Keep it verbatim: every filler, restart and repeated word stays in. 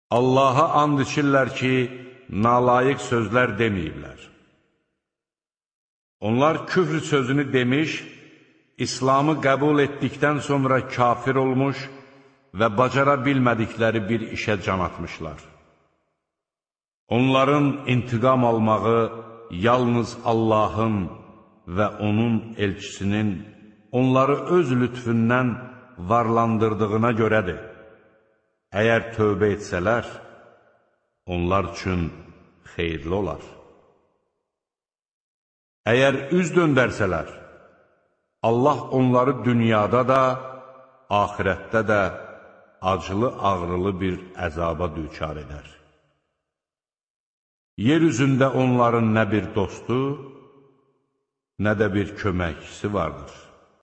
Allaha and içirlər ki, nalayiq sözlər deməyiblər. Onlar küfr sözünü demiş, İslamı qəbul etdikdən sonra kafir olmuş və bacara bilmədikləri bir işə can atmışlar. Onların intiqam almağı yalnız Allahın və onun elçisinin onları öz lütfündən varlandırdığına görədir. Əgər tövbə etsələr, onlar üçün xeyirli olar. Əgər üz döndərsələr, Allah onları dünyada da, axirətdə də acılı-ağrılı bir əzaba düçar edər. Yer üzündə onların nə bir dostu, nə də bir köməkçisi vardır.